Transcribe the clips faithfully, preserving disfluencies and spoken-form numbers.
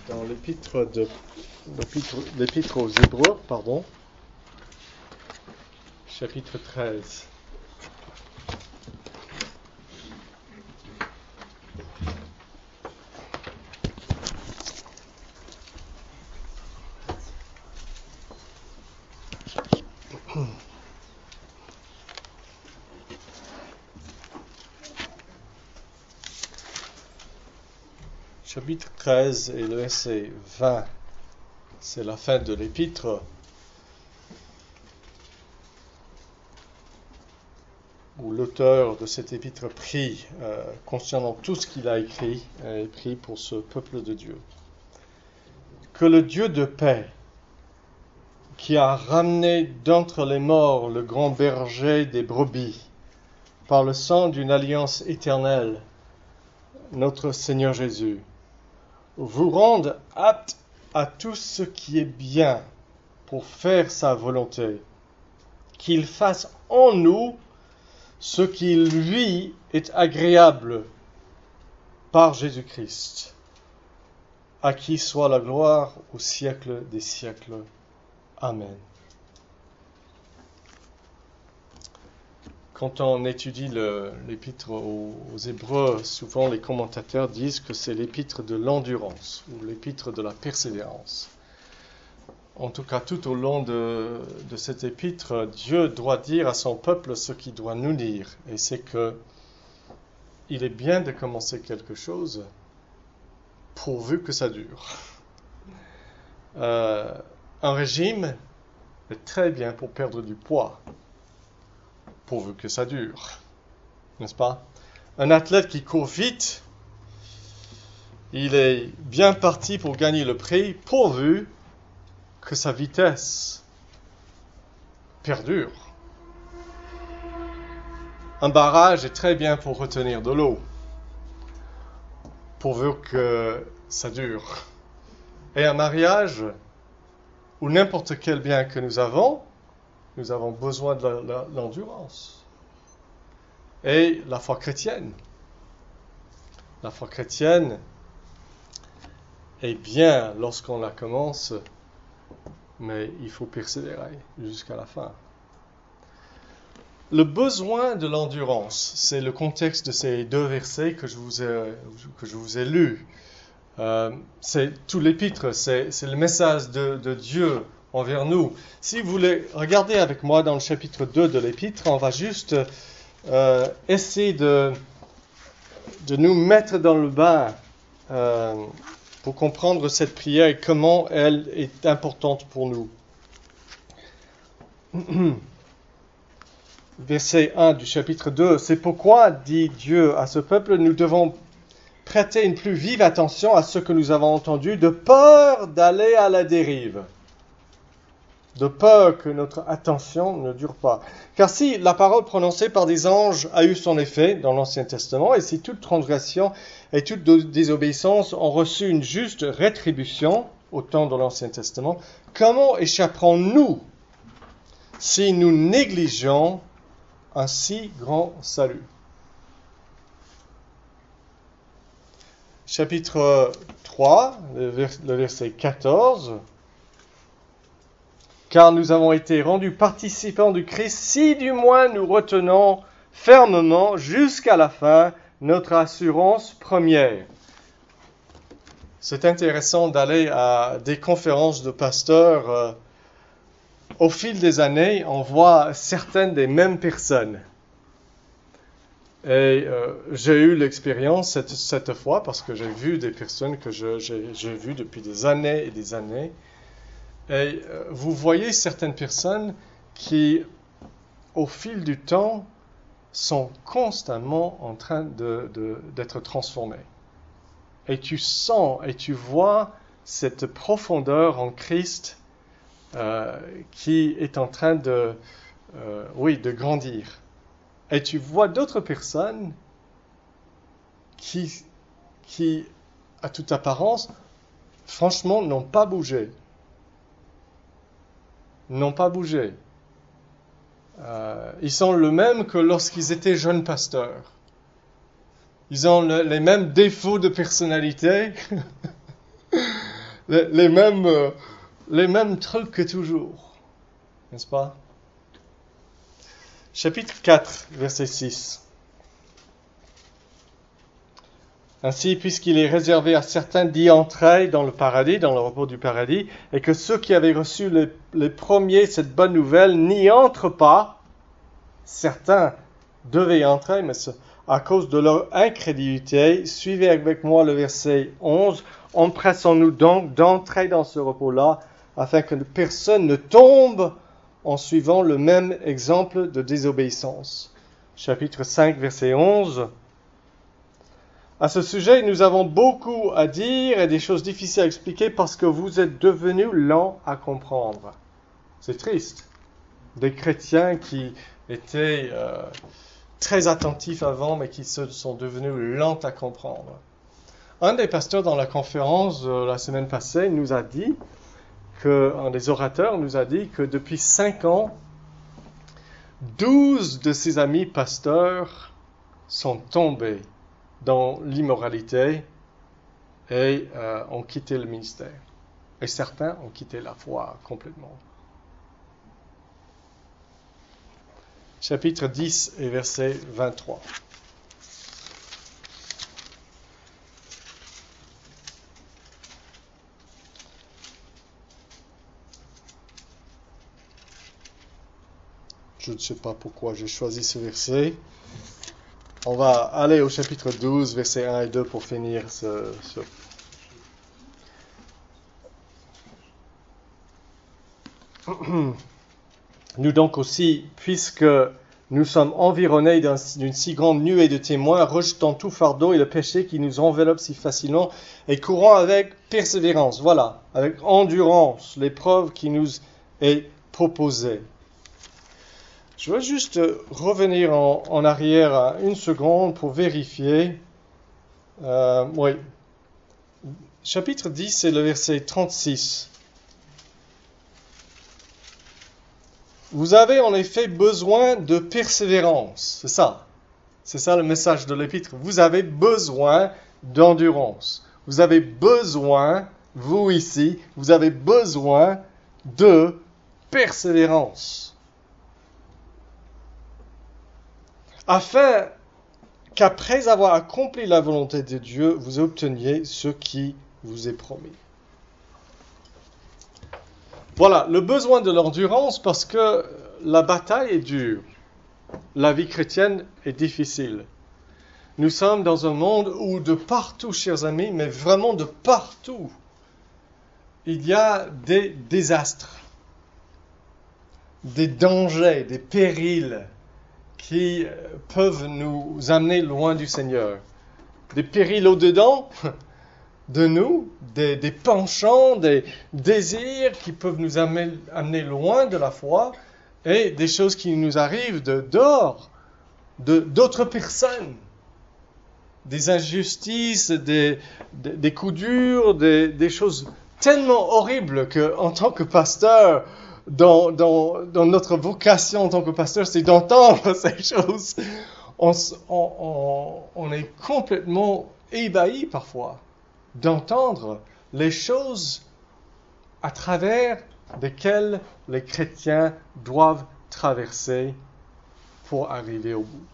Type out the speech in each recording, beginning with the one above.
dans l'épître de l'épître, l'épître aux Hébreux, pardon, chapitre treize. Chapitre treize et le verset vingt, c'est la fin de l'épître où l'auteur de cette épître prie euh, concernant tout ce qu'il a écrit et prie pour ce peuple de Dieu. Que le Dieu de paix, qui a ramené d'entre les morts le grand berger des brebis, par le sang d'une alliance éternelle, notre Seigneur Jésus, vous rende apte à tout ce qui est bien pour faire sa volonté, qu'il fasse en nous ce qui lui est agréable par Jésus-Christ, à qui soit la gloire au siècle des siècles. Amen. Quand on étudie le, l'épître aux, aux Hébreux, souvent les commentateurs disent que c'est l'épître de l'endurance ou l'épître de la persévérance. En tout cas, tout au long de, de cette épître, Dieu doit dire à son peuple ce qu'il doit nous dire. Et c'est que il est bien de commencer quelque chose pourvu que ça dure. Euh, un régime est très bien pour perdre du poids, pourvu que ça dure, n'est-ce pas? Un athlète qui court vite, il est bien parti pour gagner le prix, pourvu que sa vitesse perdure. Un barrage est très bien pour retenir de l'eau, pourvu que ça dure. Et un mariage, ou n'importe quel bien que nous avons, nous avons besoin de la, la, l'endurance. Et la foi chrétienne. La foi chrétienne est bien lorsqu'on la commence, mais il faut persévérer jusqu'à la fin. Le besoin de l'endurance, c'est le contexte de ces deux versets que je vous ai, que je vous ai lus. Euh, c'est tout l'épître, c'est, c'est le message de, de Dieu envers nous. Si vous voulez regarder avec moi dans le chapitre deux de l'épître, on va juste euh, essayer de, de nous mettre dans le bain euh, pour comprendre cette prière et comment elle est importante pour nous. Verset un du chapitre deux, c'est pourquoi, dit Dieu à ce peuple, nous devons prêter une plus vive attention à ce que nous avons entendu, de peur d'aller à la dérive. De peur que notre attention ne dure pas. Car si la parole prononcée par des anges a eu son effet dans l'Ancien Testament, et si toute transgression et toute désobéissance ont reçu une juste rétribution au temps de l'Ancien Testament, comment échapperons-nous si nous négligeons un si grand salut? Chapitre trois, le, vers, le verset quatorze. Car nous avons été rendus participants du Christ, si du moins nous retenons fermement jusqu'à la fin notre assurance première. C'est intéressant d'aller à des conférences de pasteurs. Euh, au fil des années, on voit certaines des mêmes personnes. Et euh, j'ai eu l'expérience cette, cette fois, parce que j'ai vu des personnes que je, j'ai, j'ai vues depuis des années et des années. Et euh, vous voyez certaines personnes qui, au fil du temps, sont constamment en train de, de, d'être transformées. Et tu sens et tu vois cette profondeur en Christ euh, qui est en train de, euh, oui, de grandir. Et tu vois d'autres personnes qui, qui, à toute apparence, franchement, n'ont pas bougé. N'ont pas bougé. Euh, ils sont le même que lorsqu'ils étaient jeunes pasteurs. Ils ont le, les mêmes défauts de personnalité. les, les mêmes, euh, les mêmes trucs que toujours. N'est-ce pas? Chapitre quatre, verset six. Ainsi, puisqu'il est réservé à certains d'y entrer dans le paradis, dans le repos du paradis, et que ceux qui avaient reçu les, les premiers cette bonne nouvelle n'y entrent pas, certains devaient y entrer, mais ce, à cause de leur incrédulité, suivez avec moi le verset onze, empressons-nous donc d'entrer dans ce repos-là, afin que personne ne tombe en suivant le même exemple de désobéissance. Chapitre cinq, verset onze. À ce sujet, nous avons beaucoup à dire et des choses difficiles à expliquer parce que vous êtes devenus lents à comprendre. C'est triste. Des chrétiens qui étaient euh, très attentifs avant, mais qui se sont devenus lents à comprendre. Un des pasteurs dans la conférence euh, la semaine passée nous a dit, que, un des orateurs nous a dit que depuis cinq ans, douze de ses amis pasteurs sont tombés dans l'immoralité et euh, ont quitté le ministère. Et certains ont quitté la foi complètement. Chapitre dix et verset vingt-trois. Je ne sais pas pourquoi j'ai choisi ce verset. On va aller au chapitre douze, versets un et deux pour finir ce... ce... Nous donc aussi, puisque nous sommes environnés d'un, d'une si grande nuée de témoins, rejetant tout fardeau et le péché qui nous enveloppe si facilement, et courant avec persévérance, voilà, avec endurance, l'épreuve qui nous est proposée. Je veux juste revenir en, en arrière à une seconde pour vérifier. Euh, oui. Chapitre dix, c'est le verset trente-six. Vous avez en effet besoin de persévérance. C'est ça. C'est ça le message de l'épître. Vous avez besoin d'endurance. Vous avez besoin, vous ici, vous avez besoin de persévérance. Afin qu'après avoir accompli la volonté de Dieu, vous obteniez ce qui vous est promis. Voilà, le besoin de l'endurance parce que la bataille est dure. La vie chrétienne est difficile. Nous sommes dans un monde où de partout, chers amis, mais vraiment de partout, il y a des désastres, des dangers, des périls qui peuvent nous amener loin du Seigneur. Des périls au-dedans de nous, des, des penchants, des désirs qui peuvent nous amener, amener loin de la foi, et des choses qui nous arrivent de dehors, de, d'autres personnes. Des injustices, des, des, des coups durs, des, des choses tellement horribles qu'en tant que pasteur, Dans, dans, dans notre vocation en tant que pasteur, c'est d'entendre ces choses. On, on, on, on est complètement ébahi parfois d'entendre les choses à travers lesquelles les chrétiens doivent traverser pour arriver au bout.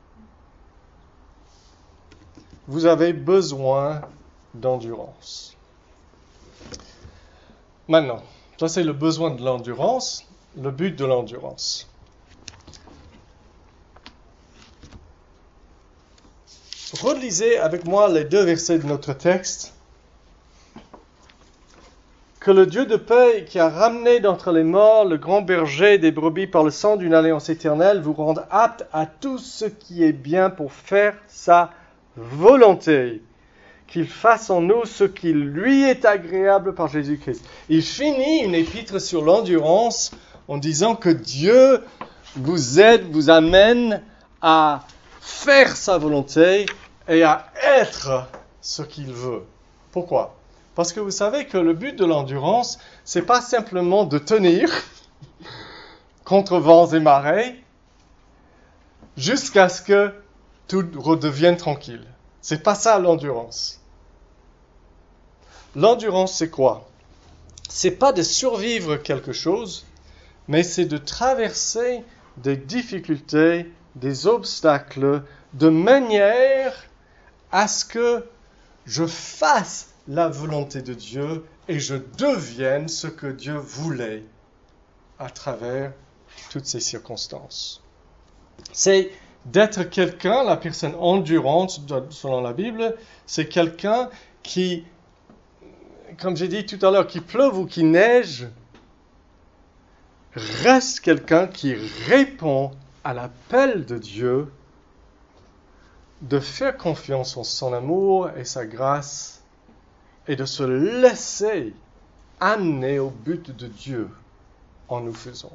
Vous avez besoin d'endurance. Maintenant, ça, c'est le besoin de l'endurance, le but de l'endurance. Relisez avec moi les deux versets de notre texte. Que le Dieu de paix qui a ramené d'entre les morts le grand berger des brebis par le sang d'une alliance éternelle vous rende apte à tout ce qui est bien pour faire sa volonté. Qu'il fasse en nous ce qui lui est agréable par Jésus-Christ. Il finit une épître sur l'endurance en disant que Dieu vous aide, vous amène à faire sa volonté et à être ce qu'il veut. Pourquoi? Parce que vous savez que le but de l'endurance, c'est pas simplement de tenir contre vents et marées jusqu'à ce que tout redevienne tranquille. C'est pas ça l'endurance. L'endurance, c'est quoi? C'est pas de survivre quelque chose, mais c'est de traverser des difficultés, des obstacles, de manière à ce que je fasse la volonté de Dieu et je devienne ce que Dieu voulait à travers toutes ces circonstances. C'est d'être quelqu'un, la personne endurante, selon la Bible, c'est quelqu'un qui, comme j'ai dit tout à l'heure, qu'il pleuve ou qu'il neige, reste quelqu'un qui répond à l'appel de Dieu de faire confiance en son amour et sa grâce et de se laisser amener au but de Dieu en nous faisant.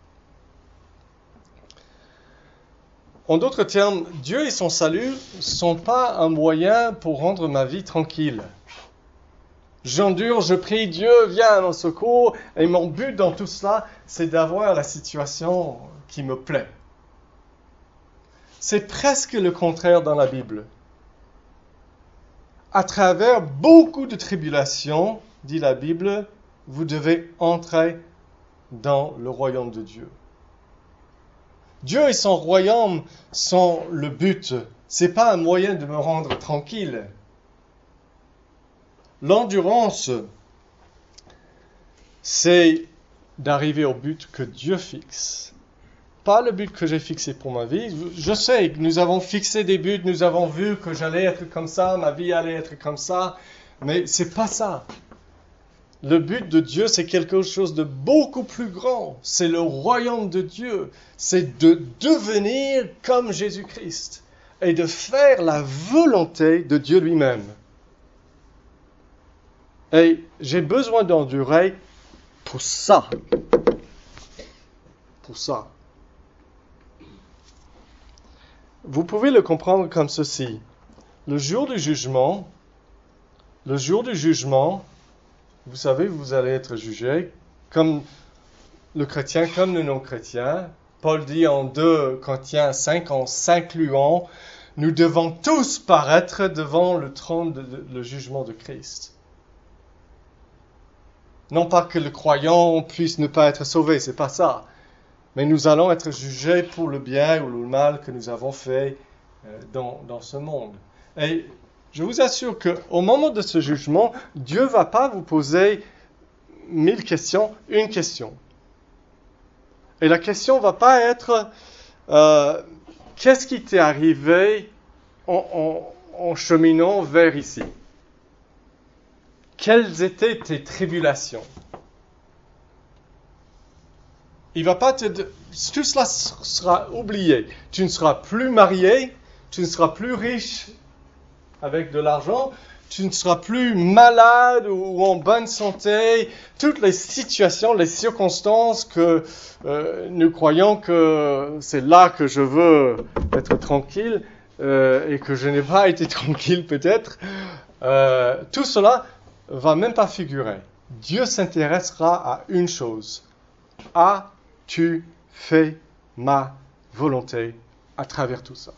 En d'autres termes, Dieu et son salut ne sont pas un moyen pour rendre ma vie tranquille. J'endure, je prie, Dieu vient à mon secours, et mon but dans tout cela, c'est d'avoir la situation qui me plaît. C'est presque le contraire dans la Bible. À travers beaucoup de tribulations, dit la Bible, vous devez entrer dans le royaume de Dieu. Dieu et son royaume sont le but. Ce n'est pas un moyen de me rendre tranquille. L'endurance, c'est d'arriver au but que Dieu fixe. Pas le but que j'ai fixé pour ma vie. Je sais que nous avons fixé des buts, nous avons vu que j'allais être comme ça, ma vie allait être comme ça, mais c'est pas ça. Le but de Dieu, c'est quelque chose de beaucoup plus grand. C'est le royaume de Dieu. C'est de devenir comme Jésus-Christ et de faire la volonté de Dieu lui-même. Et j'ai besoin d'endurer pour ça. Pour ça. Vous pouvez le comprendre comme ceci. Le jour du jugement, le jour du jugement, vous savez, vous allez être jugé comme le chrétien, comme le non-chrétien. Paul dit en deux Corinthiens cinq, en s'incluant, nous devons tous paraître devant le trône, de, de, le jugement de Christ. Non pas que le croyant puisse ne pas être sauvé, c'est pas ça. Mais nous allons être jugés pour le bien ou le mal que nous avons fait dans, dans ce monde. Et je vous assure qu'au moment de ce jugement, Dieu ne va pas vous poser mille questions, une question. Et la question ne va pas être euh, qu'est-ce qui t'est arrivé en, en, en cheminant vers ici? Quelles étaient tes tribulations? Il va pas te... Tout cela sera oublié. Tu ne seras plus marié, tu ne seras plus riche avec de l'argent, tu ne seras plus malade ou en bonne santé. Toutes les situations, les circonstances que euh, nous croyons que c'est là que je veux être tranquille euh, et que je n'ai pas été tranquille peut-être, euh, tout cela va même pas figurer. Dieu s'intéressera à une chose. As-tu fait ma volonté à travers tout ça?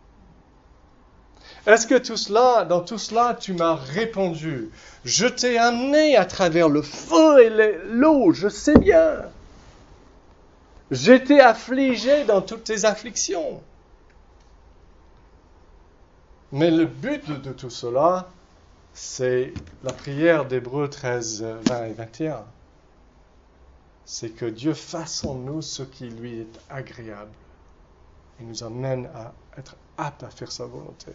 Est-ce que tout cela, dans tout cela, tu m'as répondu? Je t'ai amené à travers le feu et l'eau, je sais bien. J'étais affligé dans toutes tes afflictions. Mais le but de, de tout cela, c'est la prière d'Hébreux treize, vingt et vingt et un. C'est que Dieu fasse en nous ce qui lui est agréable et nous amène à être aptes à faire sa volonté.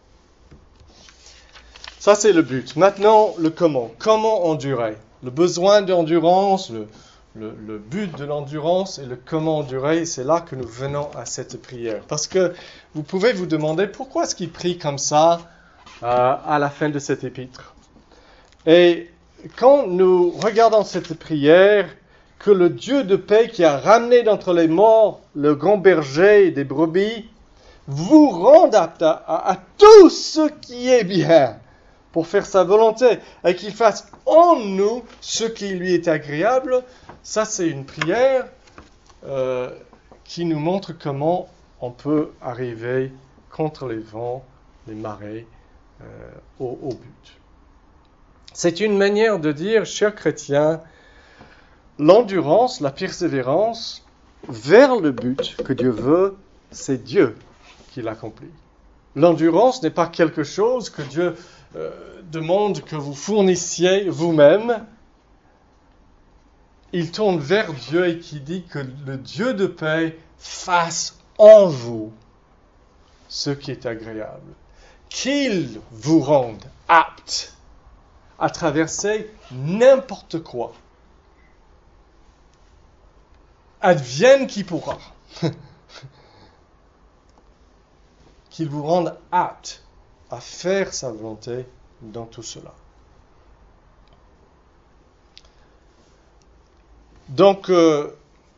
Ça, c'est le but. Maintenant, le comment. Comment endurer? Le besoin d'endurance, le, le, le but de l'endurance et le comment endurer, c'est là que nous venons à cette prière. Parce que vous pouvez vous demander pourquoi est-ce qu'il prie comme ça euh, à la fin de cet épître. Et quand nous regardons cette prière, que le Dieu de paix qui a ramené d'entre les morts le grand berger des brebis, vous rende apte à, à, à tout ce qui est bien pour faire sa volonté et qu'il fasse en nous ce qui lui est agréable, ça c'est une prière euh, qui nous montre comment on peut arriver contre les vents, les marées, euh, au, au but. C'est une manière de dire, chers chrétiens, l'endurance, la persévérance vers le but que Dieu veut, c'est Dieu qui l'accomplit. L'endurance n'est pas quelque chose que Dieu euh, demande que vous fournissiez vous-même. Il tourne vers Dieu et qui dit que le Dieu de paix fasse en vous ce qui est agréable. Qu'il vous rende apte à traverser n'importe quoi. Advienne qui pourra. Qu'il vous rende apte à faire sa volonté dans tout cela. Donc, euh,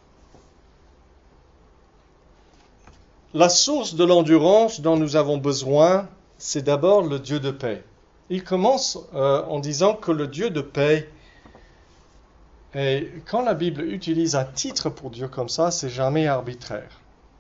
la source de l'endurance dont nous avons besoin, c'est d'abord le Dieu de paix. Il commence euh, en disant que le Dieu de paix, et quand la Bible utilise un titre pour Dieu comme ça, c'est jamais arbitraire.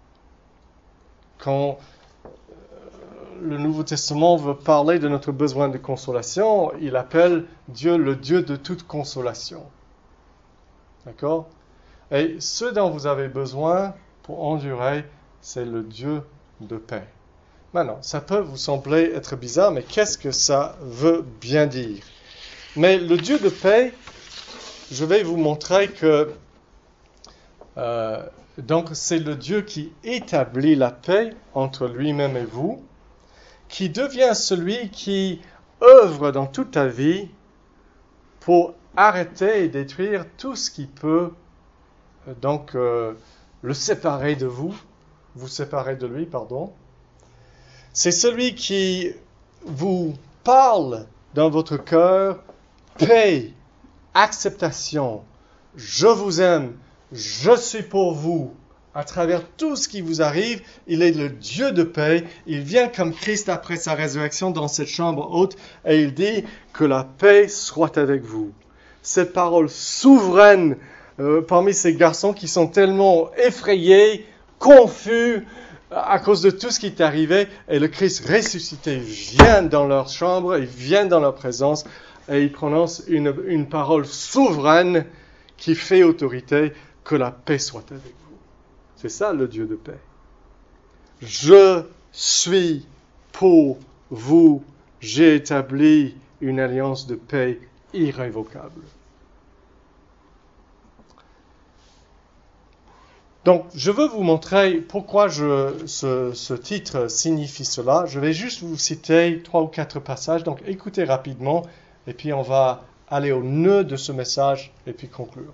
Quand euh, le Nouveau Testament veut parler de notre besoin de consolation, il appelle Dieu le Dieu de toute consolation. D'accord? Et ce dont vous avez besoin pour endurer, c'est le Dieu de paix. Maintenant, ça peut vous sembler être bizarre, mais qu'est-ce que ça veut bien dire? Mais le Dieu de paix, je vais vous montrer que euh, donc c'est le Dieu qui établit la paix entre lui-même et vous, qui devient celui qui œuvre dans toute ta vie pour arrêter et détruire tout ce qui peut euh, donc euh, le séparer de vous, vous séparer de lui, pardon. C'est celui qui vous parle dans votre cœur, paix, acceptation, je vous aime, je suis pour vous. À travers tout ce qui vous arrive, il est le Dieu de paix. Il vient comme Christ après sa résurrection dans cette chambre haute et il dit que la paix soit avec vous. Cette parole souveraine euh, parmi ces garçons qui sont tellement effrayés, confus à cause de tout ce qui est arrivé, et le Christ ressuscité vient dans leur chambre, il vient dans leur présence, et il prononce une, une parole souveraine qui fait autorité, que la paix soit avec vous. C'est ça le Dieu de paix. Je suis pour vous, j'ai établi une alliance de paix irrévocable. Donc, je veux vous montrer pourquoi je, ce, ce titre signifie cela. Je vais juste vous citer trois ou quatre passages. Donc, écoutez rapidement et puis on va aller au nœud de ce message et puis conclure.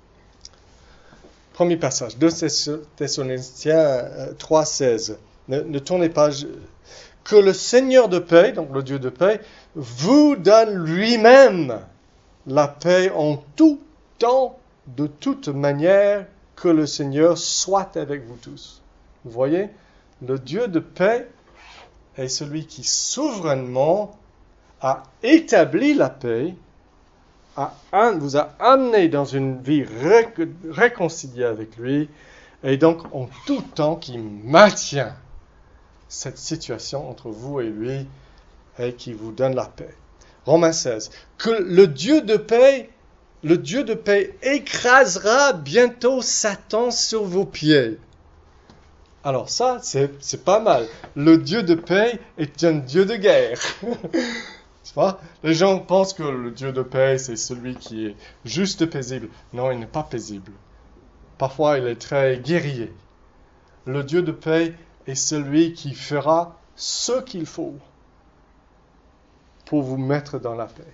Premier passage, deux Thessaloniciens trois, seize. Ne, ne tournez pas. Je, que le Seigneur de paix, donc le Dieu de paix, vous donne lui-même la paix en tout temps, de toute manière, que le Seigneur soit avec vous tous. Vous voyez, le Dieu de paix est celui qui souverainement a établi la paix, a, vous a amené dans une vie ré, réconciliée avec lui, et donc en tout temps qui maintient cette situation entre vous et lui, et qui vous donne la paix. Romains seize. Que le Dieu de paix Le Dieu de paix écrasera bientôt Satan sur vos pieds. Alors ça, c'est, c'est pas mal. Le Dieu de paix est un Dieu de guerre. C'est pas? Les gens pensent que le Dieu de paix, c'est celui qui est juste paisible. Non, il n'est pas paisible. Parfois, il est très guerrier. Le Dieu de paix est celui qui fera ce qu'il faut pour vous mettre dans la paix.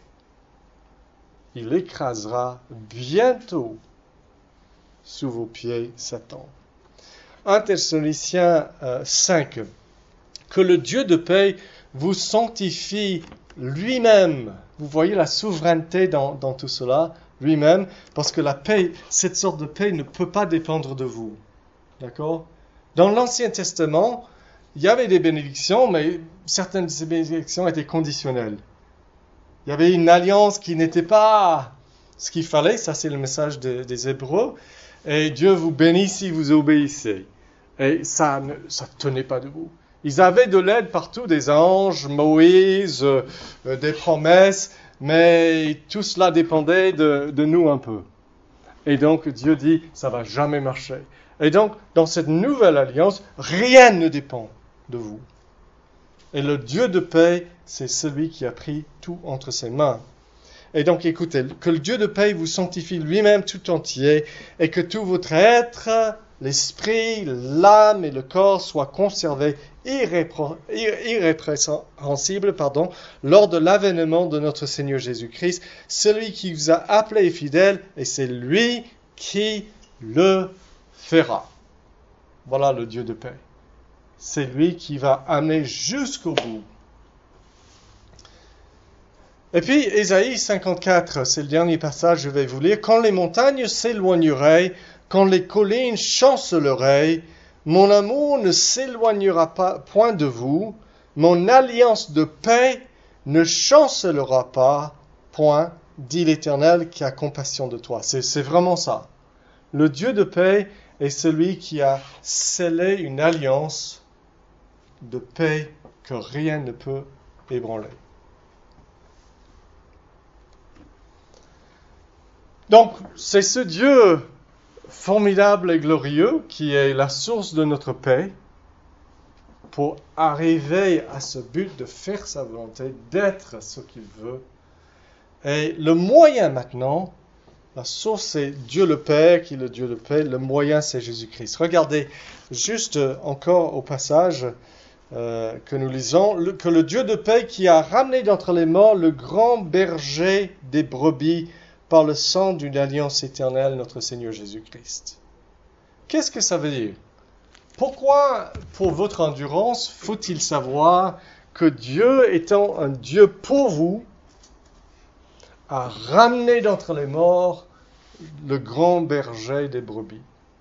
Il écrasera bientôt sous vos pieds Satan. un Thessaloniciens euh, cinq. Que le Dieu de paix vous sanctifie lui-même. Vous voyez la souveraineté dans, dans tout cela, lui-même, parce que la paix, cette sorte de paix ne peut pas dépendre de vous. D'accord? Dans l'Ancien Testament, il y avait des bénédictions, mais certaines de ces bénédictions étaient conditionnelles. Il y avait une alliance qui n'était pas ce qu'il fallait, ça c'est le message de, des Hébreux, et Dieu vous bénit si vous obéissez. Et ça ne ça tenait pas debout. Ils avaient de l'aide partout, des anges, Moïse, euh, des promesses, mais tout cela dépendait de, de nous un peu. Et donc Dieu dit, ça va jamais marcher. Et donc, dans cette nouvelle alliance, rien ne dépend de vous. Et le Dieu de paix, c'est celui qui a pris tout entre ses mains. Et donc, écoutez, que le Dieu de paix vous sanctifie lui-même tout entier, et que tout votre être, l'esprit, l'âme et le corps soient conservés irrépro- irrépréhensibles pardon, lors de l'avènement de notre Seigneur Jésus-Christ, celui qui vous a appelé fidèle, et c'est lui qui le fera. Voilà le Dieu de paix. C'est lui qui va amener jusqu'au bout. Et puis, Ésaïe cinquante-quatre, c'est le dernier passage, je vais vous lire. « Quand les montagnes s'éloigneraient, quand les collines chanceleraient, mon amour ne s'éloignera pas point de vous, mon alliance de paix ne chancelera pas point, dit l'Éternel qui a compassion de toi. » C'est, c'est vraiment ça. Le Dieu de paix est celui qui a scellé une alliance de paix que rien ne peut ébranler. Donc, c'est ce Dieu formidable et glorieux qui est la source de notre paix pour arriver à ce but de faire sa volonté, d'être ce qu'il veut. Et le moyen maintenant, la source c'est Dieu le Père qui est le Dieu de paix, le moyen c'est Jésus-Christ. Regardez juste encore au passage euh, que nous lisons, le, que le Dieu de paix qui a ramené d'entre les morts le grand berger des brebis par le sang d'une alliance éternelle, notre Seigneur Jésus-Christ. Qu'est-ce que ça veut dire? Pourquoi, pour votre endurance, faut-il savoir que Dieu, étant un Dieu pour vous, a ramené d'entre les morts le grand berger des brebis?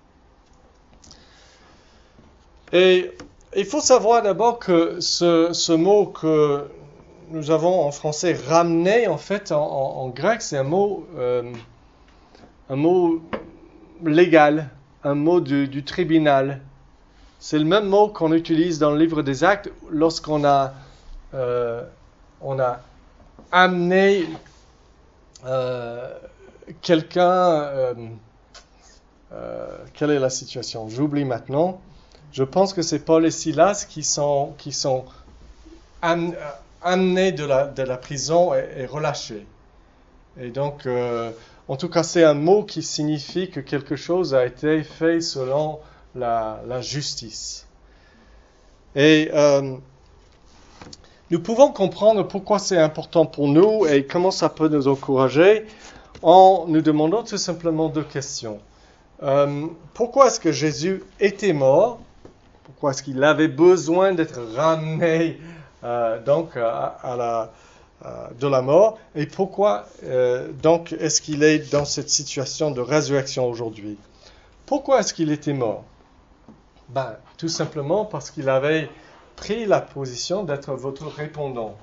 Et il faut savoir d'abord que ce, ce mot que nous avons en français « ramener », en fait, en, en, en grec, c'est un mot, euh, un mot légal, un mot du, du tribunal. C'est le même mot qu'on utilise dans le livre des Actes lorsqu'on a, euh, on a amené euh, quelqu'un... Euh, euh, quelle est la situation? J'oublie maintenant. Je pense que c'est Paul et Silas qui sont, qui sont am, amenés de la, de la prison et, et relâchés. Et donc, euh, en tout cas, c'est un mot qui signifie que quelque chose a été fait selon la, la justice. Et euh, nous pouvons comprendre pourquoi c'est important pour nous et comment ça peut nous encourager en nous demandant tout simplement deux questions. Euh, pourquoi est-ce que Jésus était mort? Pourquoi est-ce qu'il avait besoin d'être ramené euh, donc à, à la, à, de la mort? Et pourquoi euh, donc est-ce qu'il est dans cette situation de résurrection aujourd'hui? Pourquoi est-ce qu'il était mort? Ben, tout simplement parce qu'il avait pris la position d'être votre répondant.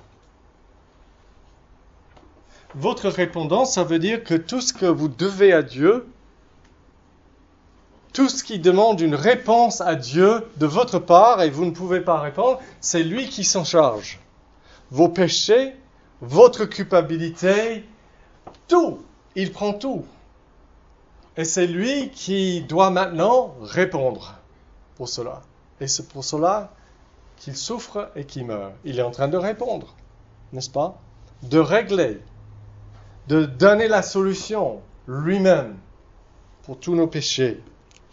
Votre répondant, ça veut dire que tout ce que vous devez à Dieu, tout ce qui demande une réponse à Dieu de votre part, et vous ne pouvez pas répondre, c'est lui qui s'en charge. Vos péchés, votre culpabilité, tout, il prend tout. Et c'est lui qui doit maintenant répondre pour cela. Et c'est pour cela qu'il souffre et qu'il meurt. Il est en train de répondre, n'est-ce pas? De régler, de donner la solution lui-même pour tous nos péchés.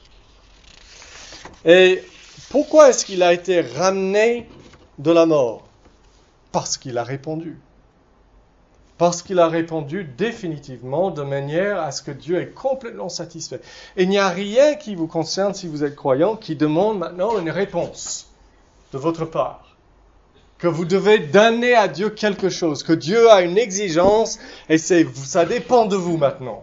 Et pourquoi est-ce qu'il a été ramené de la mort? Parce qu'il a répondu. Parce qu'il a répondu définitivement de manière à ce que Dieu est complètement satisfait. Et il n'y a rien qui vous concerne si vous êtes croyant qui demande maintenant une réponse de votre part. Que vous devez donner à Dieu quelque chose, que Dieu a une exigence et c'est, ça dépend de vous maintenant.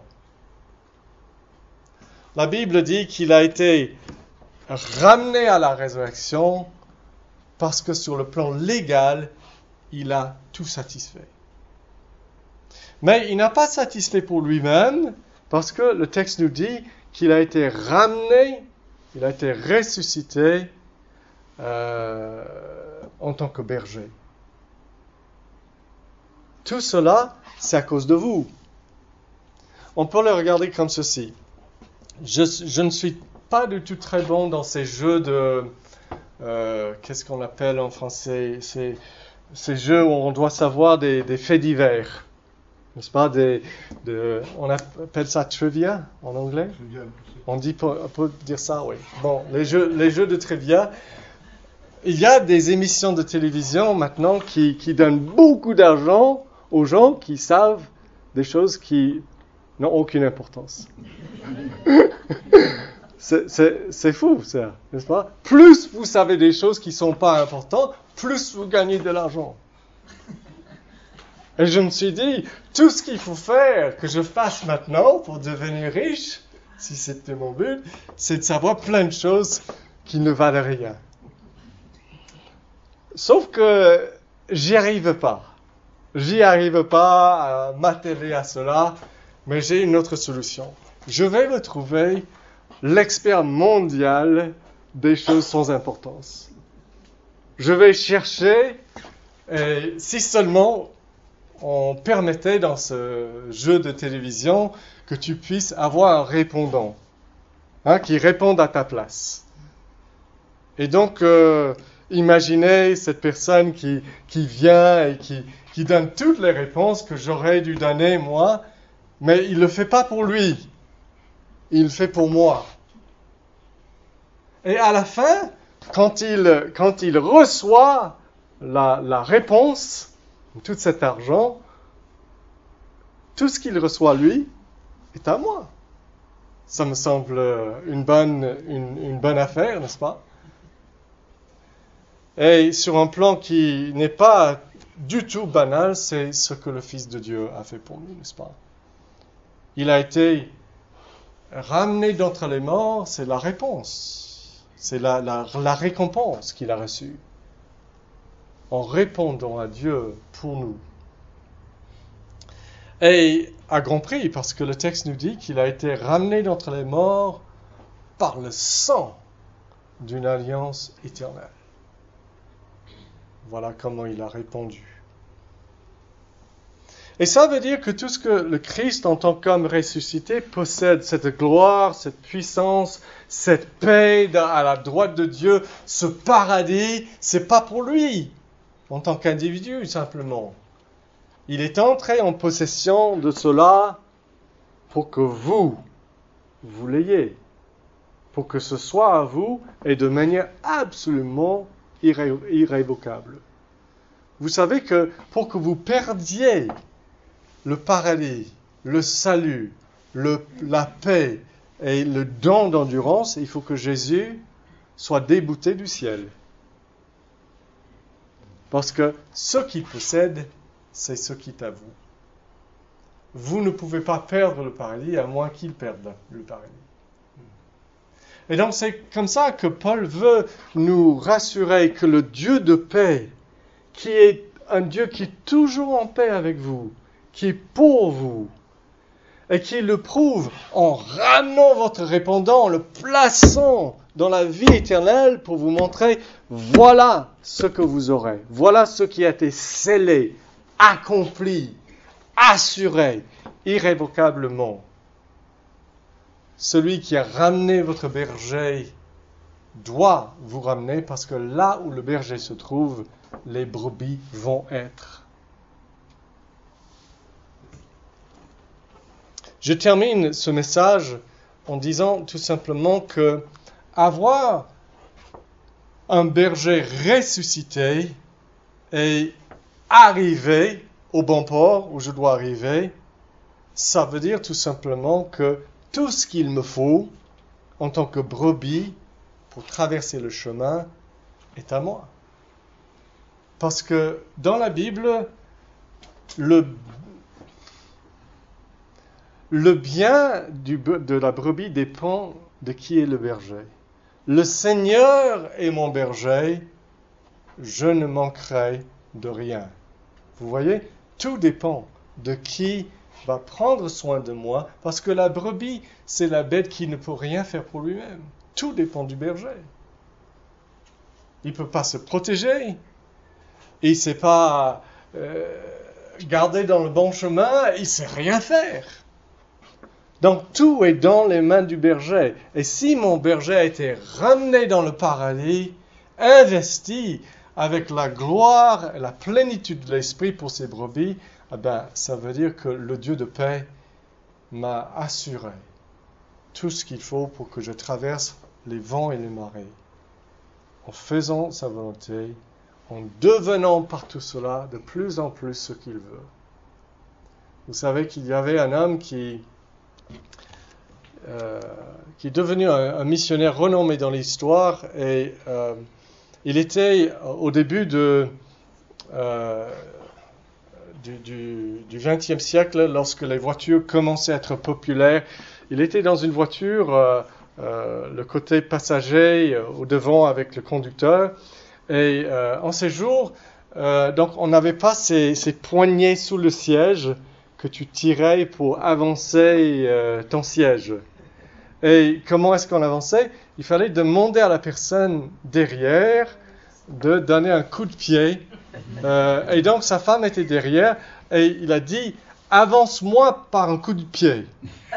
La Bible dit qu'il a été ramené à la résurrection parce que sur le plan légal, il a tout satisfait. Mais il n'a pas satisfait pour lui-même parce que le texte nous dit qu'il a été ramené, il a été ressuscité euh, en tant que berger. Tout cela, c'est à cause de vous. On peut le regarder comme ceci. Je, je ne suis pas du tout très bon dans ces jeux de... Euh, qu'est-ce qu'on appelle en français? Ces, ces jeux où on doit savoir des, des faits divers. N'est-ce pas? Des, de, on appelle ça trivia en anglais? On, dit, on peut dire ça, oui. Bon, les jeux, les jeux de trivia. Il y a des émissions de télévision maintenant qui, qui donnent beaucoup d'argent aux gens qui savent des choses qui n'ont aucune importance. c'est, c'est, c'est fou, ça, n'est-ce pas? Plus vous savez des choses qui ne sont pas importantes, plus vous gagnez de l'argent. Et je me suis dit, tout ce qu'il faut faire, que je fasse maintenant pour devenir riche, si c'était mon but, c'est de savoir plein de choses qui ne valent rien. Sauf que j'y arrive pas. J'y arrive pas à m'atteler à cela, mais j'ai une autre solution. Je vais me trouver l'expert mondial des choses sans importance. Je vais chercher, et si seulement on permettait dans ce jeu de télévision que tu puisses avoir un répondant, hein, qui réponde à ta place. Et donc, euh, imaginez cette personne qui, qui vient et qui, qui donne toutes les réponses que j'aurais dû donner moi, mais il ne le fait pas pour lui, il le fait pour moi. Et à la fin, quand il, quand il reçoit la, la réponse, tout cet argent, tout ce qu'il reçoit lui est à moi. Ça me semble une bonne, une, une bonne affaire, n'est-ce pas? Et sur un plan qui n'est pas du tout banal, c'est ce que le Fils de Dieu a fait pour nous, n'est-ce pas? Il a été ramené d'entre les morts, c'est la réponse, c'est la, la, la récompense qu'il a reçue en répondant à Dieu pour nous. Et à grand prix, parce que le texte nous dit qu'il a été ramené d'entre les morts par le sang d'une alliance éternelle. Voilà comment il a répondu. Et ça veut dire que tout ce que le Christ, en tant qu'homme ressuscité, possède, cette gloire, cette puissance, cette paix à la droite de Dieu, ce paradis, c'est pas pour lui, en tant qu'individu simplement. Il est entré en possession de cela pour que vous, vous l'ayez, pour que ce soit à vous et de manière absolument irré- irrévocable. Vous savez que pour que vous perdiez le paradis, le salut, le, la paix et le don d'endurance, il faut que Jésus soit débouté du ciel. Parce que ce qu'il possède, c'est ce qui est à vous. Vous ne pouvez pas perdre le paradis à moins qu'il perde le paradis. Et donc c'est comme ça que Paul veut nous rassurer que le Dieu de paix, qui est un Dieu qui est toujours en paix avec vous, qui est pour vous, et qui le prouve en ramenant votre répondant, en le plaçant dans la vie éternelle pour vous montrer, voilà ce que vous aurez, voilà ce qui a été scellé, accompli, assuré, irrévocablement. Celui qui a ramené votre berger doit vous ramener parce que là où le berger se trouve, les brebis vont être. Je termine ce message en disant tout simplement que avoir un berger ressuscité et arriver au bon port où je dois arriver, ça veut dire tout simplement que tout ce qu'il me faut en tant que brebis pour traverser le chemin est à moi. Parce que dans la Bible, le, le bien du, de la brebis dépend de qui est le berger. Le Seigneur est mon berger, je ne manquerai de rien. Vous voyez, tout dépend de qui va prendre soin de moi, parce que la brebis, c'est la bête qui ne peut rien faire pour lui-même. Tout dépend du berger. Il ne peut pas se protéger. Il ne sait pas euh, garder dans le bon chemin, il ne sait rien faire. Donc tout est dans les mains du berger. Et si mon berger a été ramené dans le paradis, investi avec la gloire et la plénitude de l'esprit pour ses brebis, eh ben, ça veut dire que le Dieu de paix m'a assuré tout ce qu'il faut pour que je traverse les vents et les marées, en faisant sa volonté, en devenant par tout cela de plus en plus ce qu'il veut. Vous savez qu'il y avait un homme qui, euh, qui est devenu un, un missionnaire renommé dans l'histoire, et euh, il était au début de, euh, du, du, du vingtième siècle, lorsque les voitures commençaient à être populaires. Il était dans une voiture, euh, euh, le côté passager euh, au devant avec le conducteur. Et euh, en ces jours, euh, donc on n'avait pas ces, ces poignées sous le siège que tu tirais pour avancer euh, ton siège. Et comment est-ce qu'on avançait? Il fallait demander à la personne derrière de donner un coup de pied. Euh, et donc sa femme était derrière et il a dit « Avance-moi par un coup de pied ».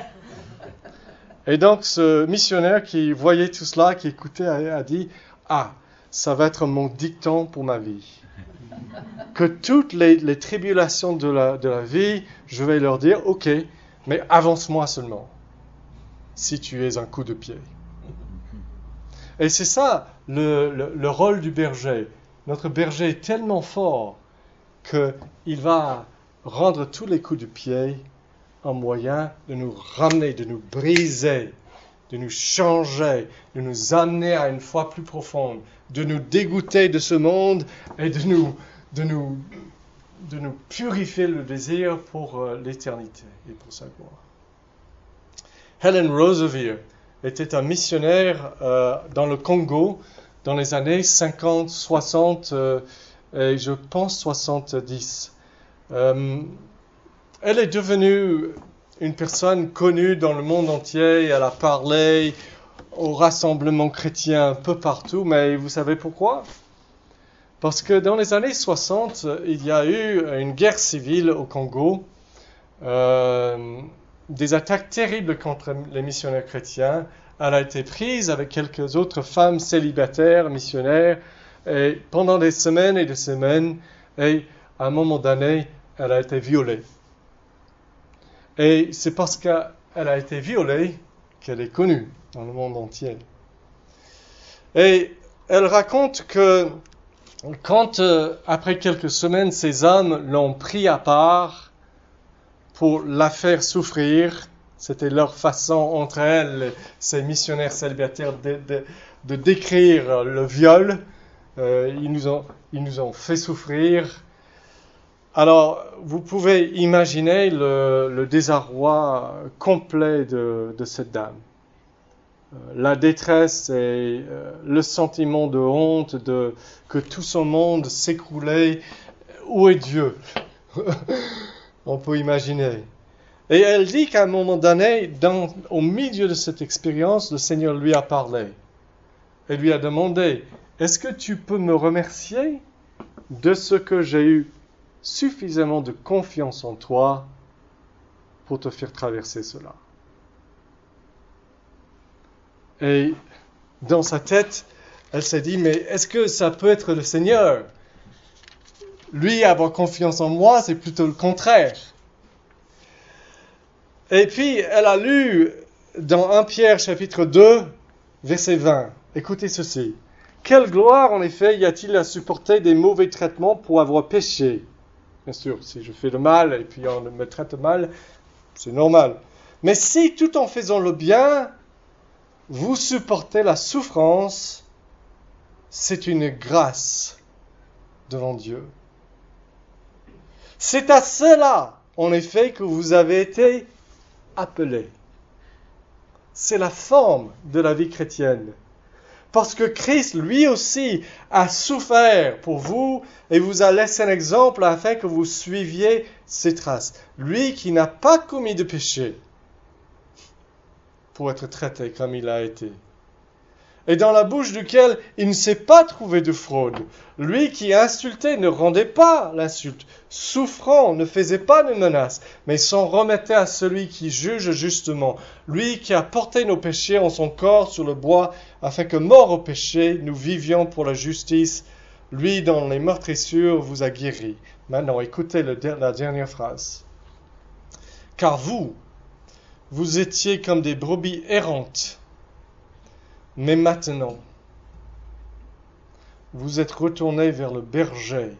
Et donc, ce missionnaire qui voyait tout cela, qui écoutait, a dit « Ah, ça va être mon dicton pour ma vie. Que toutes les, les tribulations de la, de la vie, je vais leur dire « Ok, mais avance-moi seulement, si tu es un coup de pied. » Et c'est ça, le, le, le rôle du berger. Notre berger est tellement fort qu'il va rendre tous les coups de pied un moyen de nous ramener, de nous briser, de nous changer, de nous amener à une foi plus profonde, de nous dégoûter de ce monde et de nous, de nous, de nous purifier le désir pour euh, l'éternité et pour sa gloire. Helen Roseveare était un missionnaire euh, dans le Congo dans les années cinquante, soixante euh, et je pense soixante-dix. Euh, Elle est devenue une personne connue dans le monde entier. Elle a parlé aux rassemblements chrétiens un peu partout. Mais vous savez pourquoi? Parce que dans les années soixante, il y a eu une guerre civile au Congo. Euh, des attaques terribles contre les missionnaires chrétiens. Elle a été prise avec quelques autres femmes célibataires, missionnaires. Et pendant des semaines et des semaines, et à un moment donné, elle a été violée. Et c'est parce qu'elle a été violée qu'elle est connue dans le monde entier. Et elle raconte que quand, euh, après quelques semaines, ces hommes l'ont pris à part pour la faire souffrir, c'était leur façon entre elles, ces missionnaires célibataires, de, de, de décrire le viol. Euh, ils nous ont, ils nous ont fait souffrir. Alors, vous pouvez imaginer le, le désarroi complet de, de cette dame. Euh, la détresse et euh, le sentiment de honte, de, que tout son monde s'écroulait. Où est Dieu? On peut imaginer. Et elle dit qu'à un moment donné, dans, au milieu de cette expérience, le Seigneur lui a parlé. Et lui a demandé, est-ce que tu peux me remercier de ce que j'ai eu suffisamment de confiance en toi pour te faire traverser cela. Et dans sa tête, elle s'est dit, mais est-ce que ça peut être le Seigneur? Lui, avoir confiance en moi, c'est plutôt le contraire. Et puis, elle a lu dans premier Pierre chapitre deux, verset vingt. Écoutez ceci. Quelle gloire, en effet, y a-t-il à supporter des mauvais traitements pour avoir péché? Bien sûr, si je fais le mal et puis on me traite mal, c'est normal. Mais si, tout en faisant le bien, vous supportez la souffrance, c'est une grâce devant Dieu. C'est à cela, en effet, que vous avez été appelés. C'est la forme de la vie chrétienne. Parce que Christ, lui aussi, a souffert pour vous et vous a laissé un exemple afin que vous suiviez ses traces. Lui qui n'a pas commis de péché pour être traité comme il a été. et dans la bouche duquel il ne s'est pas trouvé de fraude. Lui qui insultait ne rendait pas l'insulte, souffrant ne faisait pas de menaces, mais s'en remettait à celui qui juge justement. Lui qui a porté nos péchés en son corps sur le bois, afin que, mort au péché, nous vivions pour la justice. Lui, dans les meurtrissures, vous a guéris. Maintenant, écoutez le, la dernière phrase. Car vous, vous étiez comme des brebis errantes, mais maintenant, vous êtes retournés vers le berger.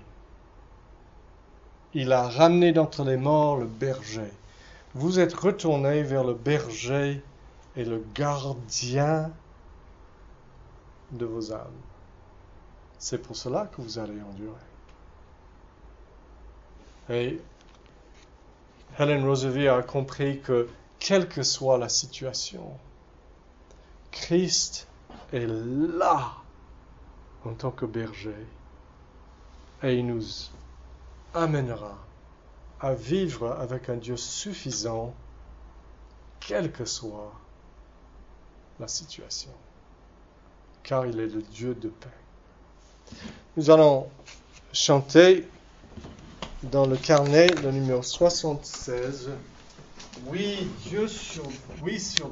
Il a ramené d'entre les morts le berger. Vous êtes retournés vers le berger et le gardien de vos âmes. C'est pour cela que vous allez endurer. Et Helen Roseveare a compris que, quelle que soit la situation, Christ est là en tant que berger et il nous amènera à vivre avec un Dieu suffisant, quelle que soit la situation, car il est le Dieu de paix. Nous allons chanter dans le carnet, le numéro soixante-seize. Oui, Dieu sur, oui, sur